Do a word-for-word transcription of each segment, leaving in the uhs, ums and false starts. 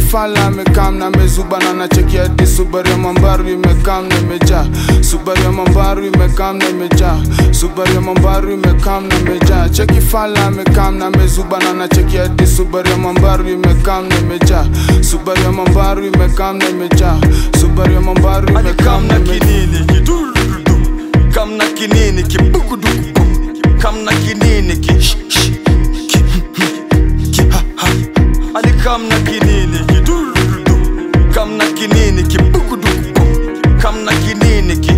fala amekam na mezubana na cheki hadi Subaru ya Mambaru imekam na imejaa. Subaru ya Mambaru imekam na imejaa. Subaru ya Mambaru imekam na imejaa. Cheki fala amekam na mezubana na cheki hadi Subaru ya Mambaru imekam na imejaa. Subaru ya Mambaru imekam na imejaa. Subaru ya Mambaru imekam na kinini kidudu kam na kinini kibukudu kam na kinini ki Ali kam na kinini kidudu kam na kinini kibukudu kam na kinini ki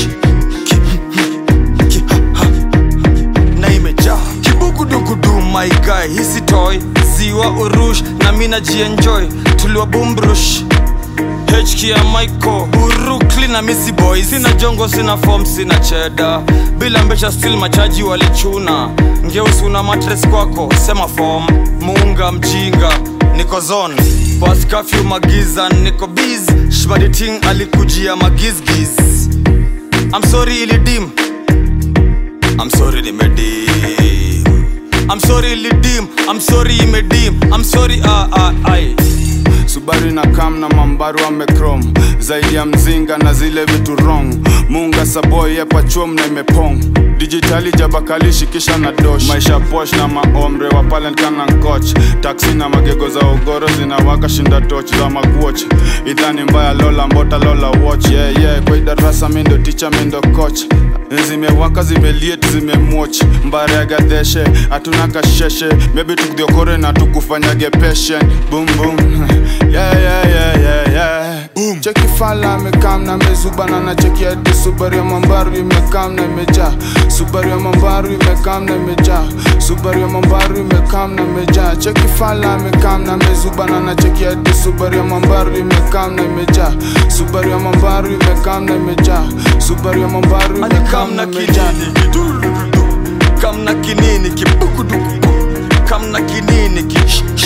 na imejaa kibukudu kudu my guy hisi toy ziwa urush na mina jienjoy tuliwa bumbrush H K ya Michael Urukli na Missy Boy. Sina jongo, sina form, sina cheddar. Bila mbesha still machaji walichuna. Ngeusi una matres kwako, sema form. Muunga mjinga, niko zone. Pass curfew magiza, niko biz. Shbadi ting alikujia magizgiz. I'm sorry ilidim. I'm sorry nimedim. I'm sorry ilidim. I'm sorry imedim. I'm sorry ah ah ai. Subaru na kam na Mambaru amekrom. Zaidi ya mzinga na zile vitu wrong. Munga saboy yepa chom na imepong. Digitali jabakali shikisha na dosh. Maisha posh na maomre wa palent kana nkoch. Taxi na magego za ugoro zinawaka shinda touch za magwatch. Idhani mbaya lola mbota lola watch. Yeah yeah kwa idarasa mindo teacher mindo coach. Zimewaka zimeliet zimemwatch. Mbare ya gadeshe atuna kasheshe. Maybe tukdiokore na tukufanyage patient. Boom boom. Yeah yeah yeah yeah yeah boom. Cheki fala amekam na mezubana na cheki hadi Subaru ya Mambaru imekam na imejaa. Subaru ya Mambaru imekam na imejaa. Subaru ya Mambaru imekam na imejaa. Cheki fala amekam na mezubana na cheki hadi Subaru ya Mambaru imekam na imejaa. Subaru ya Mambaru imekam na imejaa. Subaru ya Mambaru imekam na imejaa. Kam na kinini kibukudu kam na kinini ki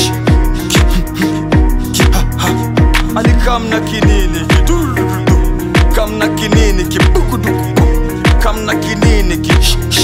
Ali kam na kinini kidudu kam na kinini kibukudu kam na kinini ki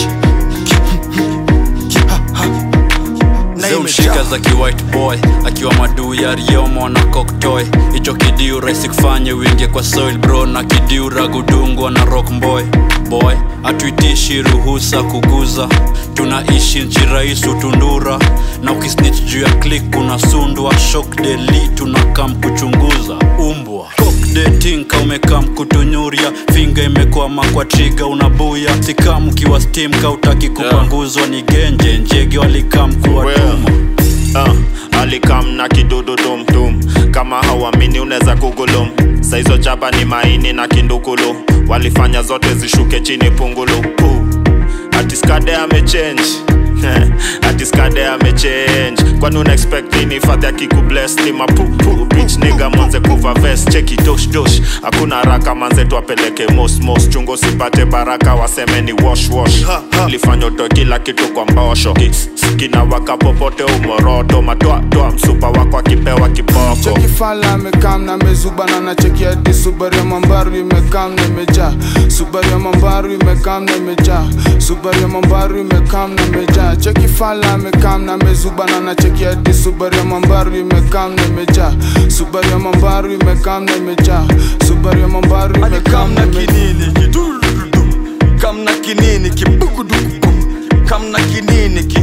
Zimshika za ki white boy akiwa madu ya Riomo na cocktoy. Icho kidiu raisi kufanye winge kwa soil bro. Na kidiu ragudungwa na rock boy. Boy atuitishi ruhusa kuguza. Tunaishi nchi raisu tundura. Na ukisnitch juu ya click kuna sundwa. Shock deli tunakam kuchunguza umbwa. Cock dating ka umekam kutunyuria. Finger imekwama kwa trigger unabuya. Sikam kiwa steam ka utaki kupanguzwa. Ni genje njege walikam kuwa tuma. uh, Alikam na kidudu dum dum. Kama hawamini uneza kugulum. Saizo chapa ni maini na kindukulu. Walifanya zote zishuke chini pungulu. uh. Atiskade amechange. Atiskade amechange. Kwani una expect nini father kiku bless ni mapupu. Bitch nigga manze kuva vest. Cheki dosh dosh. Hakuna haraka manze tuwapeleke most most. Chungo sipate baraka waseme ni wash wash. Lifanya to kila kitu kwa mbosho. Kina waka popote umoroto. Matoa toa msupa wako akipewa kiboko. Cheki fala amekam na mezubana na cheki hadi Subaru ya Mambaru imekam na imejaa. Subaru ya Mambaru imekam na imejaa. Subaru ya Mambaru imekam na imejaa. Cheki fala amekam na mezubana na cheki hadi Subaru ya Mambaru imekam na imejaa. Subaru ya Mambaru imekam na imejaa. Subaru ya Mambaru imekam na kinini kidudu kam na kinini kibukudu kam na kinini ki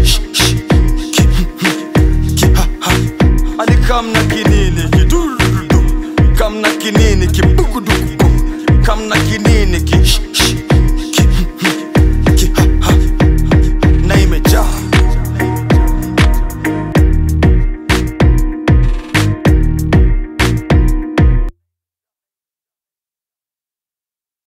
Ali kam na kinini kidudu kam na kinini kibukudu kam na kinini ki